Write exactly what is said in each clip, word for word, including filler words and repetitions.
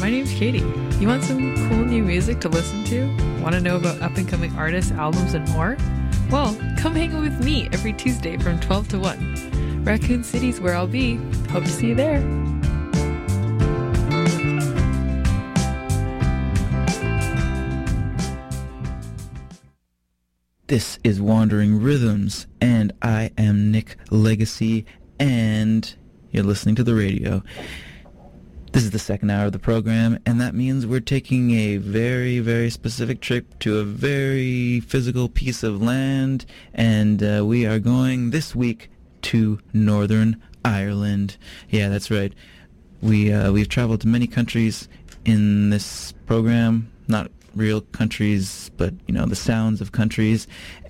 my name's Katie. You want some cool new music to listen to? Want to know about up-and-coming artists, albums, and more? Well, come hang out with me every Tuesday from twelve to one. Raccoon City's where I'll be. Hope to see you there. This is Wandering Rhythms, and I am Nick Legacy, and you're listening to the radio. This is the second hour of the program, and that means we're taking a very, very specific trip to a very physical piece of land, and uh, we are going this week to Northern Ireland. Yeah, that's right. We, uh, we've traveled to many countries in this program, not real countries, but, you know, the sounds of countries,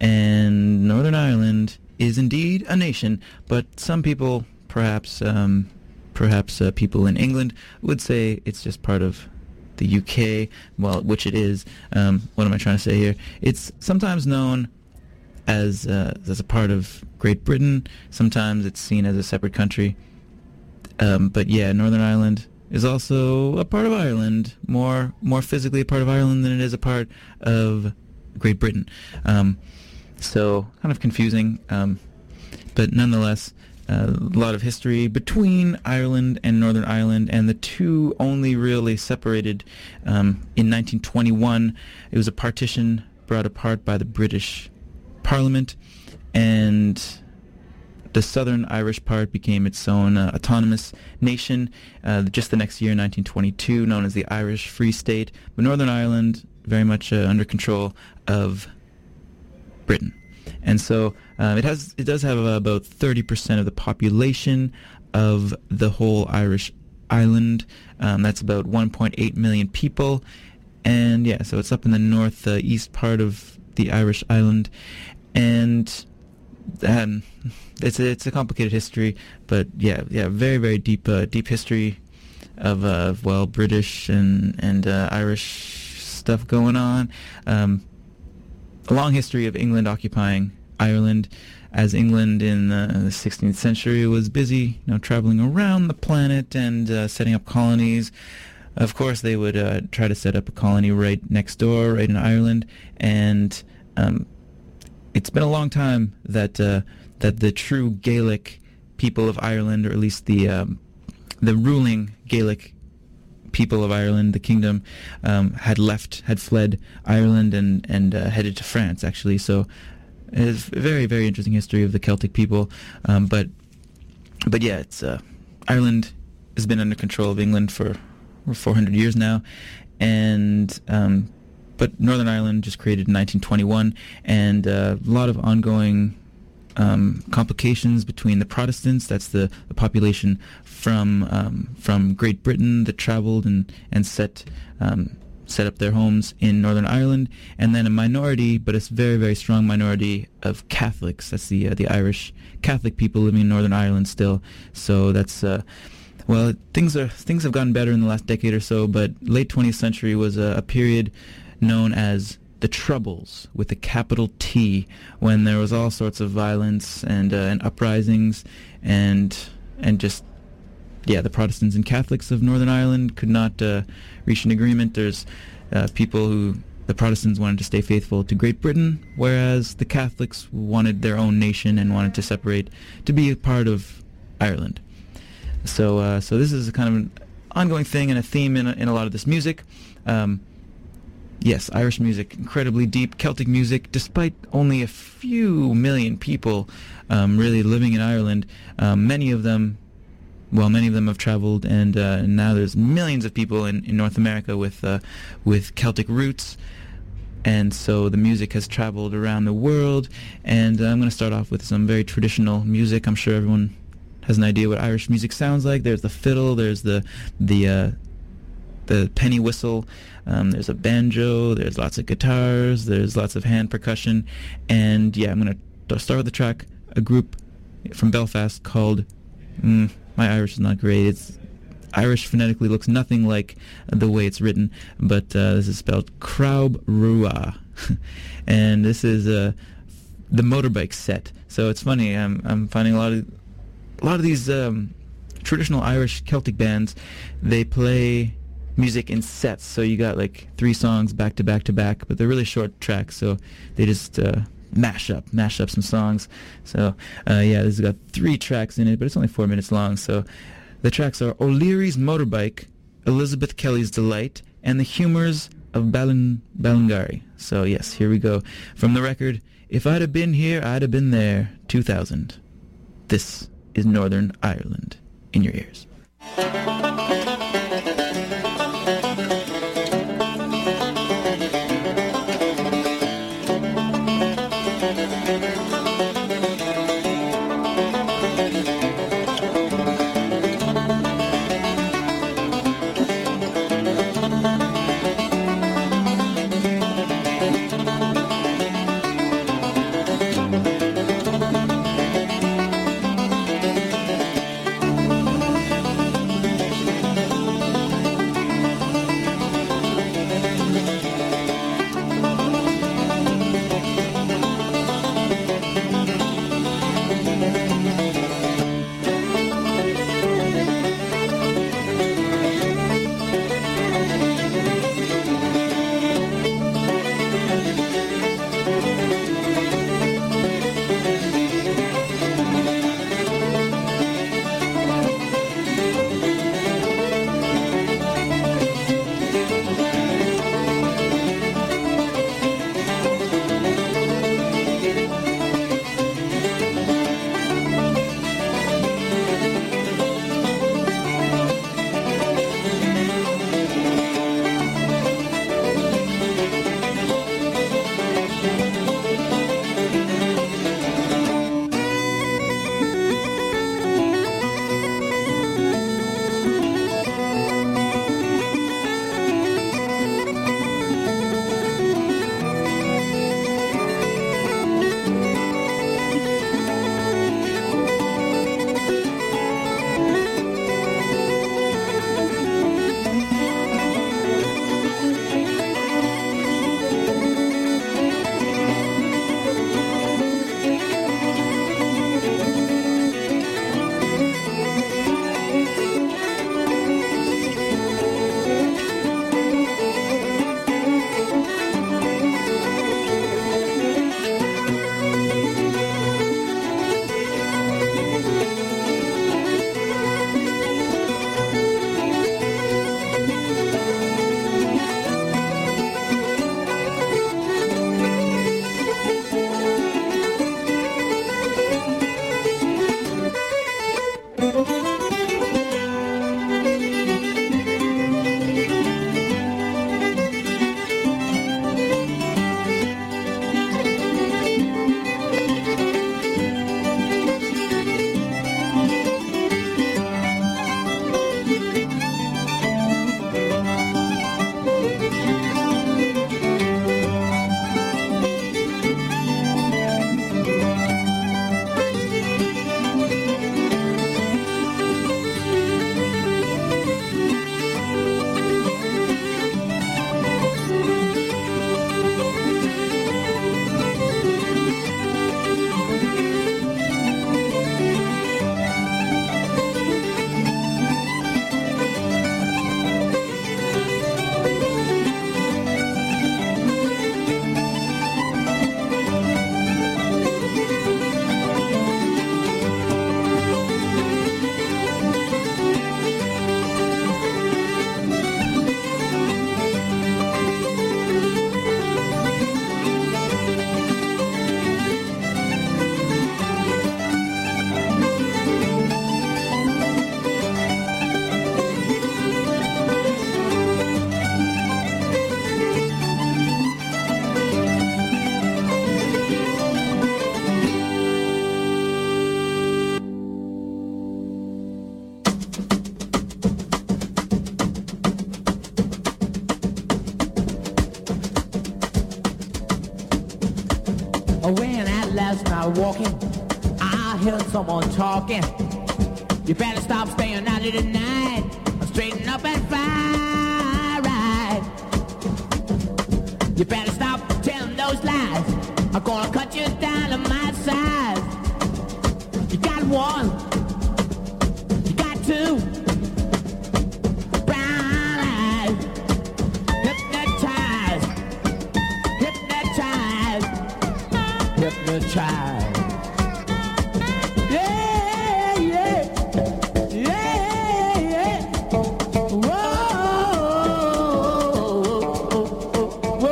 and Northern Ireland is indeed a nation, but some people, perhaps... Um, Perhaps uh, people in England would say it's just part of the U K, well, which it is. Um, what am I trying to say here? It's sometimes known as uh, as a part of Great Britain. Sometimes it's seen as a separate country. Um, but yeah, Northern Ireland is also a part of Ireland, more more physically a part of Ireland than it is a part of Great Britain. Um, so kind of confusing, um, but nonetheless. Uh, a lot of history between Ireland and Northern Ireland, and the two only really separated um, in nineteen twenty-one. It was a partition brought apart by the British Parliament, and the Southern Irish part became its own uh, autonomous nation uh, just the next year, nineteen twenty-two, known as the Irish Free State. But Northern Ireland, very much uh, under control of Britain. And so um, it has, it does have uh, about thirty percent of the population of the whole Irish island. Um, that's about one point eight million people. And yeah, so it's up in the north uh, east part of the Irish island. And um, it's a, it's a complicated history, but yeah, yeah, very, very deep, uh, deep history of, uh, well, British and, and uh, Irish stuff going on. Um, A long history of England occupying Ireland, as England in the sixteenth century was busy, you know, traveling around the planet and uh, setting up colonies. Of course, they would uh, try to set up a colony right next door, right in Ireland, and um, it's been a long time that uh, that the true Gaelic people of Ireland, or at least the um, the ruling Gaelic people of Ireland, the kingdom, um, had left, had fled Ireland and, and uh, headed to France, actually. So it's a very, very interesting history of the Celtic people. Um, but, but yeah, it's uh, Ireland has been under control of England for four hundred years now. And um, but Northern Ireland just created in nineteen twenty-one, and uh, a lot of ongoing Um, complications between the Protestants, that's the, the population from um, from Great Britain that traveled and and set um, set up their homes in Northern Ireland, and then a minority, but it's very, very strong minority of Catholics. That's the uh, the Irish Catholic people living in Northern Ireland still. So that's uh, well, things are things have gotten better in the last decade or so, but late twentieth century was a, a period known as the Troubles, with a capital T, when there was all sorts of violence and uh, and uprisings, and and just yeah, the Protestants and Catholics of Northern Ireland could not uh, reach an agreement. There's uh, people who the Protestants wanted to stay faithful to Great Britain, whereas the Catholics wanted their own nation and wanted to separate to be a part of Ireland. So uh, so this is a kind of an ongoing thing and a theme in a, in a lot of this music. Um, Yes, Irish music, incredibly deep. Celtic music, despite only a few million people um, really living in Ireland, um, many of them, well, many of them have traveled, and uh, now there's millions of people in, in North America with uh, with Celtic roots, and so the music has traveled around the world. And uh, I'm going to start off with some very traditional music. I'm sure everyone has an idea what Irish music sounds like. There's the fiddle, there's the the uh, the penny whistle, um, there's a banjo, there's lots of guitars, there's lots of hand percussion, and yeah, I'm going to start with the track, a group from Belfast called, mm, my Irish is not great, it's Irish phonetically looks nothing like the way it's written, but uh, this is spelled Crowb Rua, and this is uh, the Motorbike Set. So it's funny, I'm I'm finding a lot of a lot of these um, traditional Irish Celtic bands, they play music in sets. So you got like three songs back to back to back, but they're really short tracks. So they just uh, mash up, mash up some songs. So uh, yeah, this has got three tracks in it, but it's only four minutes long. So the tracks are O'Leary's Motorbike, Elizabeth Kelly's Delight, and The Humours of Balin- Ballingarry. So yes, here we go. From the record, If I'd Have Been Here, I'd Have Been There, two thousand. This is Northern Ireland in your ears. When I last night walking, I heard someone talking. You better stop staying out of the night. Straighten up and fly right. You better stop telling those lies. I'm gonna cut you down to my size. You got one, you got two brown eyes. hypnotized. Yeah, yeah, yeah, yeah. Whoa, whoa,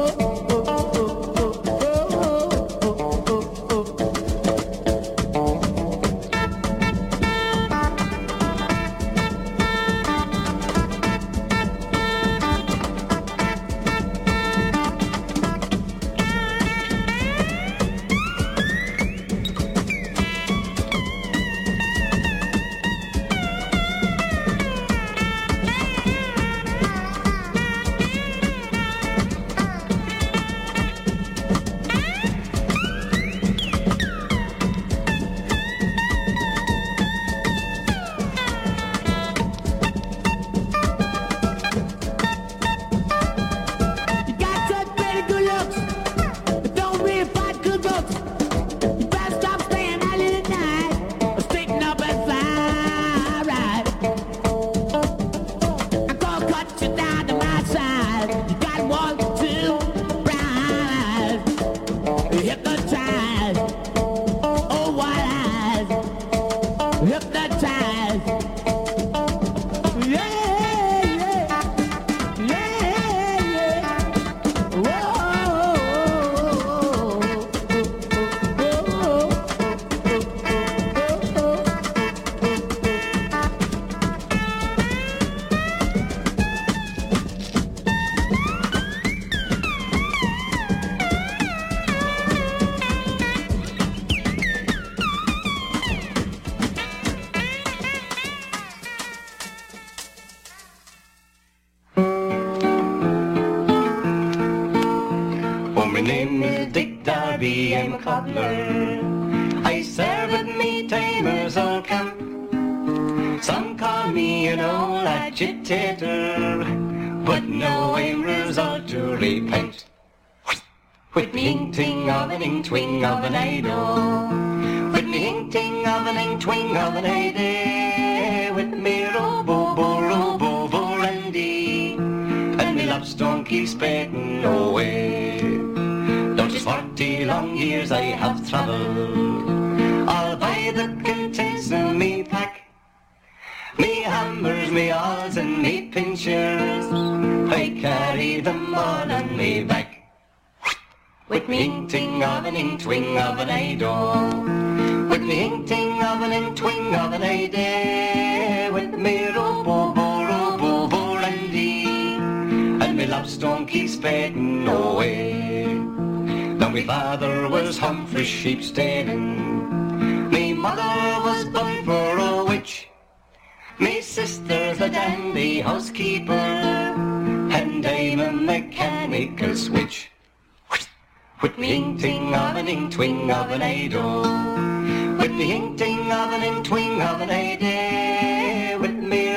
My name is Dick Darby, I'm a cobbler. I serve at me Tamer's old camp. Some call me an old agitator, but no, I'm resolved to repent. With me ing-ting of an ing-twing of an idol, with me ing-ting of an ing-twing of an idol, with me robo-bo-robo-bo-randy, and me lobstone keeps spading away. Forty long years I have travelled, all by the contents of me pack. Me hammers, me awls and me pinchers, I carry them all on me back. With me ing-ting of an ing-twing of an idol, with me ing-ting of an ing-twing of an idol, with me robo-bo-robo-bo-randy, and me lobstone keeps spading away. Now me father was Humphrey sheep stealing, me mother was Bumper a witch, me sister's a dandy housekeeper, and I'm a mechanical switch. With me ing-ting of an ing-twing of an idol, with me ing-ting of an ing-twing of an idol, with me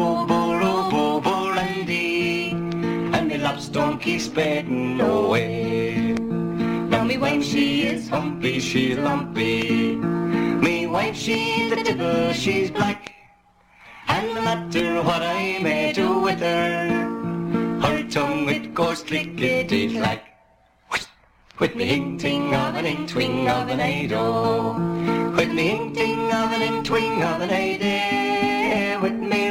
robo-bo-robo-bo-randy, and me lobstone keeps spading away. Now me wife she is humpy, she's lumpy, me wife she's the devil, she's black, and no matter what I may do with her, her tongue it goes clickety-clack. With me ing-ting of an ing-twing of an idol, with me ing-ting of an ing-twing of an idol, with me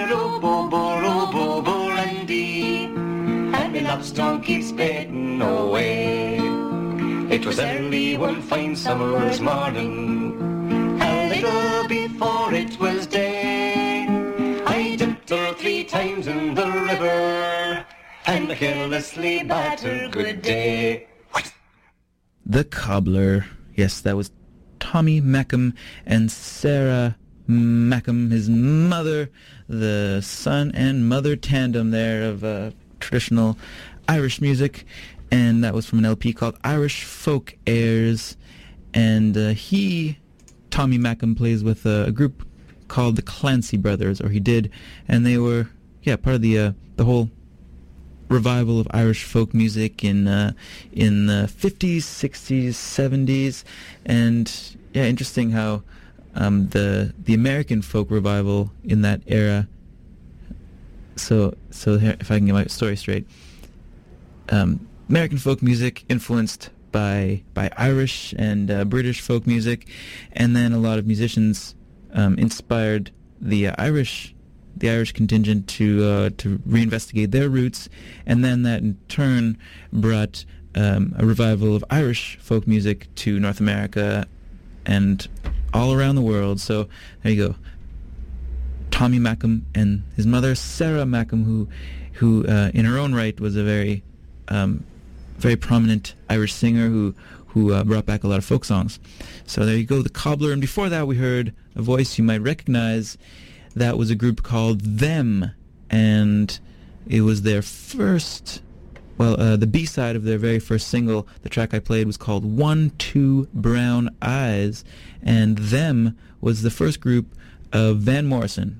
robo-bo-robo-bo-randy, and me lobstone keeps spading away. It was early one fine summer's morning, a little before it was day. I dipped her three times in the river, and carelessly bade her good day. The Cobbler. Yes, that was Tommy Mackem and Sarah Mackem, his mother, the son and mother tandem there of uh, traditional Irish music. And that was from an L P called Irish Folk Airs. And uh, he, Tommy Mackem, plays with a, a group called the Clancy Brothers, or he did. And they were, yeah, part of the uh, the whole revival of Irish folk music in uh, in the fifties, sixties, seventies. And yeah, interesting how um, the the American folk revival in that era. So so here, if I can get my story straight. Um, American folk music influenced by by Irish and uh, British folk music, and then a lot of musicians um, inspired the uh, Irish the Irish contingent to uh, to reinvestigate their roots, and then that in turn brought um, a revival of Irish folk music to North America and all around the world. So there you go. Tommy Mackem and his mother Sarah Mackem, who, who uh, in her own right was a very, um, very prominent Irish singer who who uh, brought back a lot of folk songs. So there you go, the Cobbler. And before that, we heard a voice you might recognize. That was a group called Them, and it was their first. Well, uh, the B-side of their very first single, the track I played, was called One Two Brown Eyes, and Them was the first group of Van Morrison.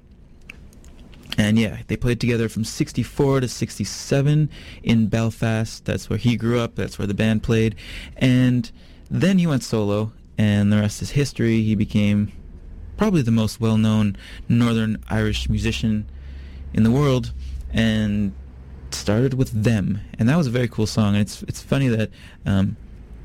And yeah, they played together from sixty-four to sixty-seven in Belfast. That's where he grew up. That's where the band played. And then he went solo, and the rest is history. He became probably the most well-known Northern Irish musician in the world, and started with Them. And that was a very cool song. And it's it's funny that um,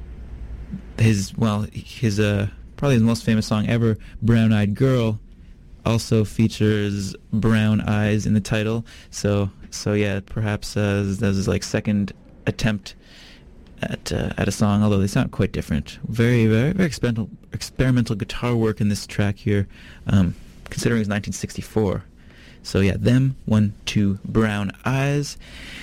his, well, his uh, probably his most famous song ever, Brown Eyed Girl, also features brown eyes in the title. So so yeah, perhaps uh, that was his like second attempt at uh, at a song, although they sound quite different. Very very very experimental experimental guitar work in this track here, um, considering it's nineteen sixty-four. So yeah, Them, One Two Brown Eyes,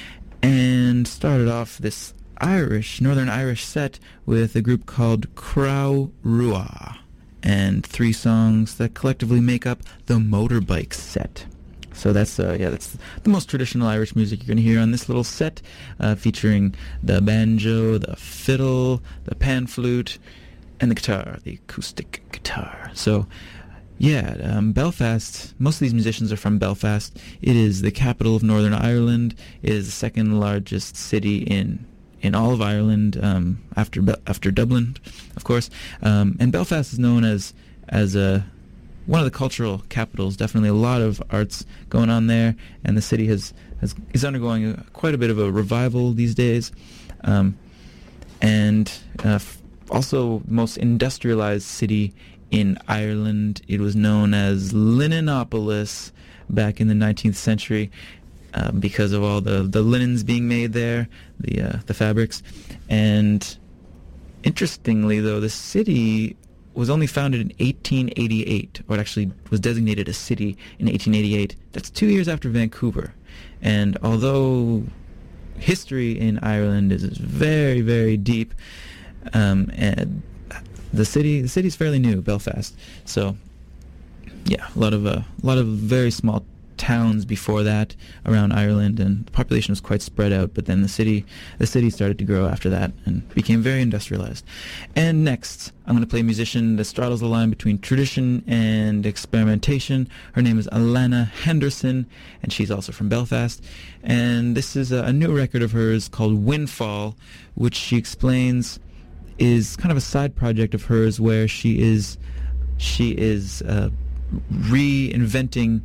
and started off this Irish Northern Irish set with a group called Crow Rua, and three songs that collectively make up the Motorbike Set. So that's uh, yeah, that's the most traditional Irish music you're going to hear on this little set, uh, featuring the banjo, the fiddle, the pan flute, and the guitar, the acoustic guitar. So yeah, um, Belfast, most of these musicians are from Belfast. It is the capital of Northern Ireland. It is the second largest city in in all of Ireland, um, after after Dublin, of course. Um, and Belfast is known as as a one of the cultural capitals. Definitely a lot of arts going on there, and the city has, has is undergoing a, quite a bit of a revival these days. Um, and uh, f- also most industrialized city in Ireland. It was known as Linenopolis back in the nineteenth century. Uh, because of all the, the linens being made there, the uh, the fabrics. And interestingly, though, the city was only founded in eighteen eighty-eight, or it actually was designated a city in eighteen eighty-eight. That's two years after Vancouver. And although history in Ireland is very, very deep, um, and the city the city's fairly new, Belfast. So, yeah, a lot of uh, a lot of very small towns before that around Ireland, and the population was quite spread out, but then the city the city started to grow after that and became very industrialized. And next, I'm going to play a musician that straddles the line between tradition and experimentation. Her name is Alana Henderson, and she's also from Belfast. And this is a, a new record of hers called Windfall, which she explains is kind of a side project of hers where she is she is uh, reinventing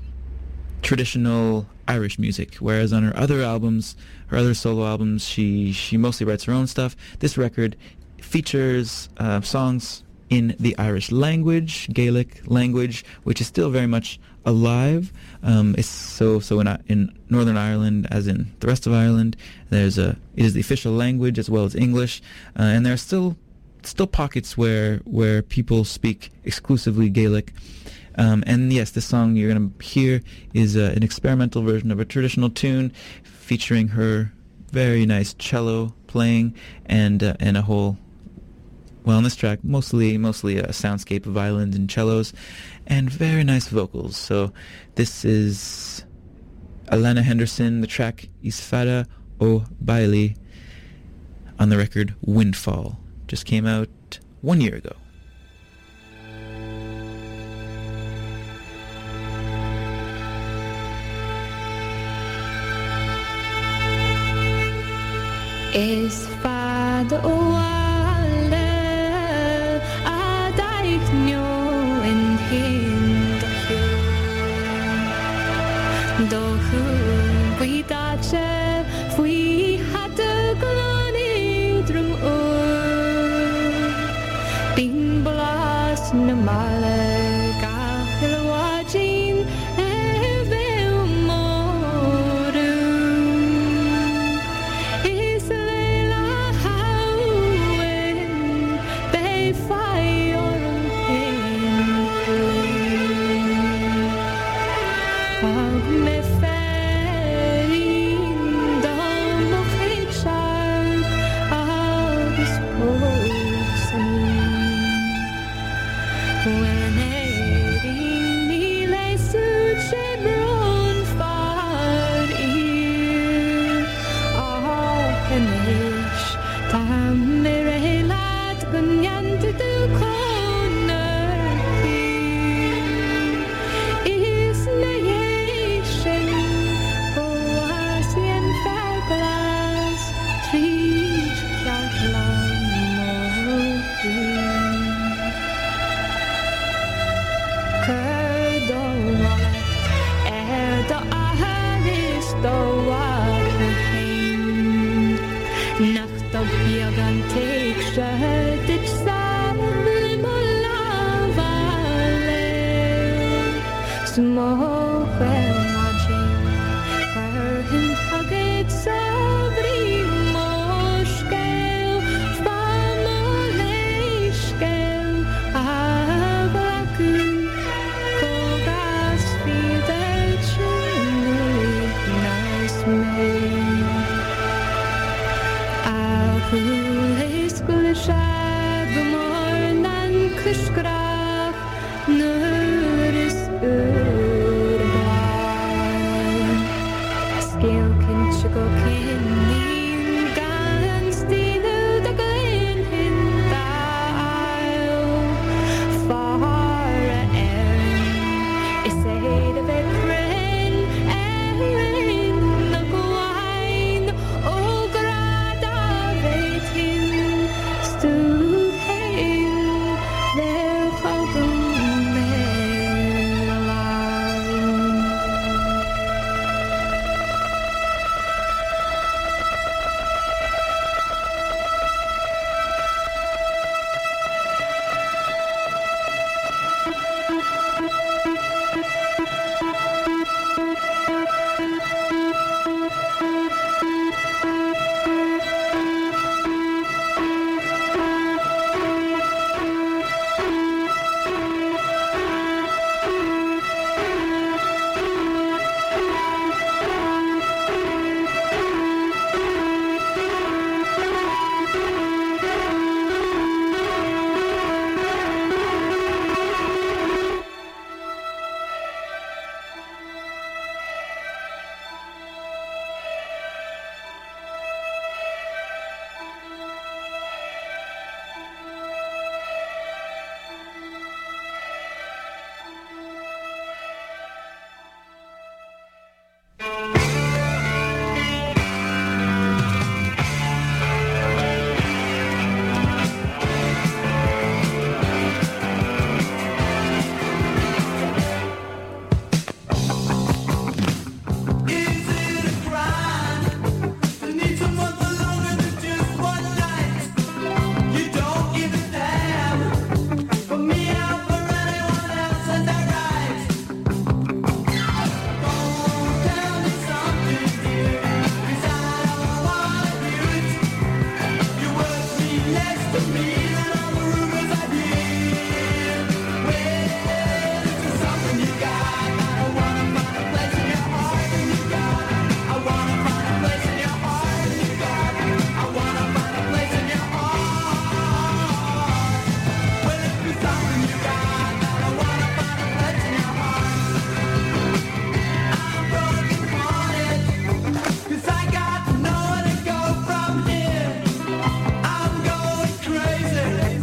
traditional Irish music, whereas on her other albums, her other solo albums, she she mostly writes her own stuff. This record features uh, songs in the Irish language, Gaelic language, which is still very much alive. Um, it's so so in in Northern Ireland, as in the rest of Ireland, there's a it is the official language as well as English, uh, and there are still still pockets where where people speak exclusively Gaelic. Um, and yes, this song you're going to hear is uh, an experimental version of a traditional tune, featuring her very nice cello playing and uh, and a whole, well, on this track, mostly mostly a soundscape of violins and cellos, and very nice vocals. So this is Alana Henderson. The track is Fada O Bailey on the record Windfall. Just came out one year ago. Is fad o alle a daich nio in hindachu dochu we dache we had a glani drum o Bing blas na male gachil wajin eve moru is leila hawen be fire ag me ferin da mochit sharp agus posen when erin ni lesu chebron far ir ah enish tam mere lat gunyant du corner is nation oasien fairglass tree charlan Curdo er da ahadis da wachen nacht of bjagan take shadit sablim lavale smoke watching her him hugget sabri moshkel famoleshkel ablaku kogas videchuni nice man Akulis kulshag mornan kushkrach nuris urban Skill can chico can nin gans dinu da glen hin dial far erin is aid of a crin erin no gwine o grada vetin stu hein there fogum Crazy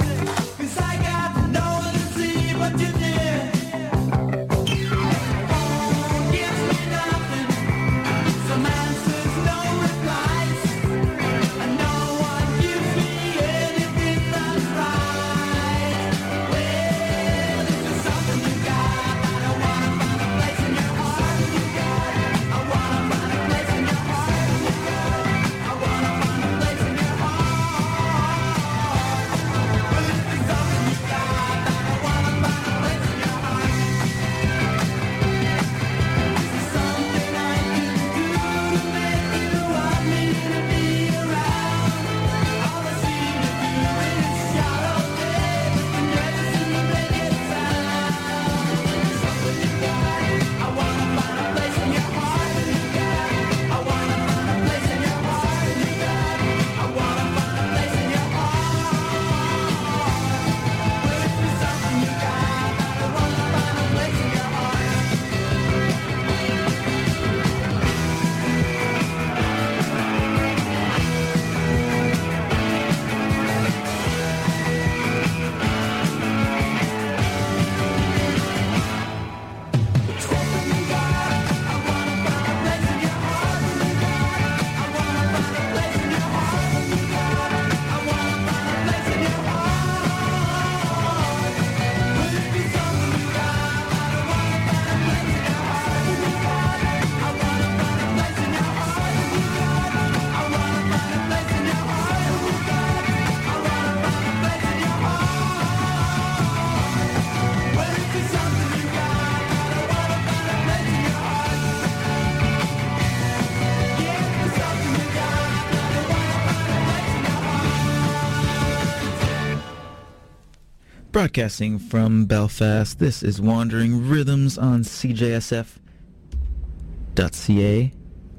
Broadcasting from Belfast, this is Wandering Rhythms on C J S F dot C A.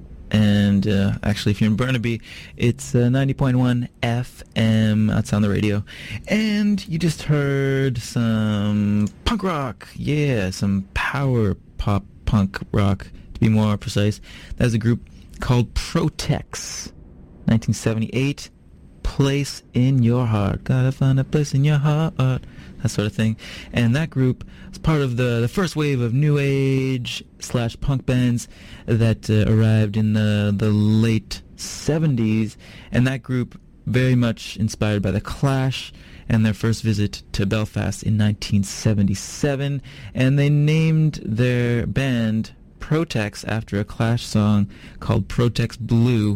And uh, actually, if you're in Burnaby, it's uh, ninety point one F M. That's on the radio. And you just heard some punk rock. Yeah, some power pop punk rock, to be more precise. That's a group called Protex. nineteen seventy-eight, Place in Your Heart. Gotta find a place in your heart. That sort of thing. And that group was part of the, the first wave of new age slash punk bands that uh, arrived in the, the late seventies. And that group very much inspired by The Clash and their first visit to Belfast in nineteen seventy-seven. And they named their band Protex after a Clash song called Protex Blue.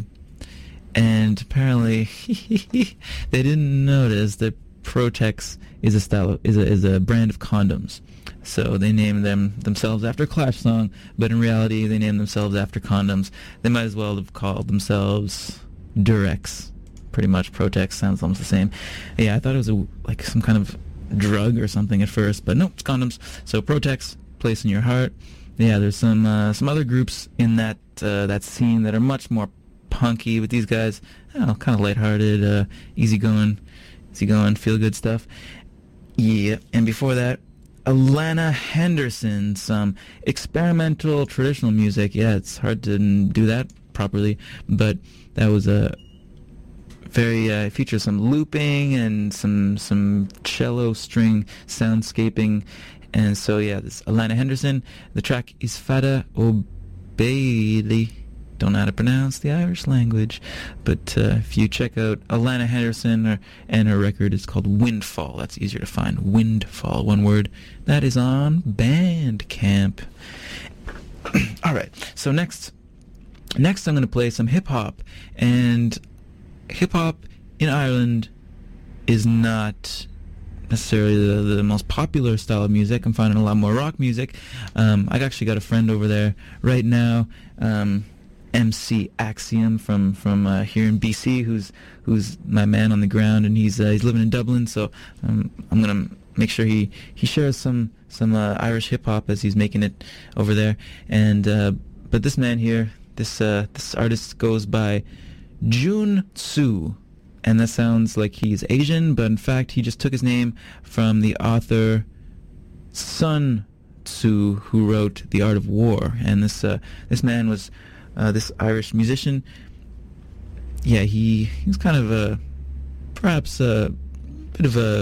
And apparently they didn't notice that Protex is a style of, is a is a brand of condoms. So they named them themselves after a Clash song, but in reality they named themselves after condoms. They might as well have called themselves Durex. Pretty much Protex sounds almost the same. Yeah, I thought it was a, like some kind of drug or something at first, but no, it's condoms. So Protex, Place in Your Heart. Yeah, there's some uh, some other groups in that uh, that scene that are much more punky, but these guys, oh, kind of lighthearted, uh, easygoing, easygoing, feel-good stuff. Yeah, and before that, Alana Henderson, some experimental traditional music. Yeah, it's hard to do that properly, but that was a very uh, features some looping and some some cello string soundscaping. And so yeah, this Alana Henderson. The track is Fada O'Bailey. Don't know how to pronounce the Irish language, but uh, if you check out Alana Henderson, or, and her record is called Windfall. That's easier to find. Windfall, one word. That is on Bandcamp. All right. So next, next I'm going to play some hip hop, and hip hop in Ireland is not necessarily the, the most popular style of music. I'm finding a lot more rock music. Um, I actually got a friend over there right now. Um, M C Axiom from from uh, here in B C, who's who's my man on the ground, and he's uh, he's living in Dublin. So um, I'm gonna make sure he, he shares some some uh, Irish hip hop as he's making it over there. And uh, but this man here, this uh, this artist goes by Jun Tsu, and that sounds like he's Asian, but in fact he just took his name from the author Sun Tzu, who wrote The Art of War. And this uh, this man was. Uh, this Irish musician, yeah, he, he was kind of a, perhaps a bit of a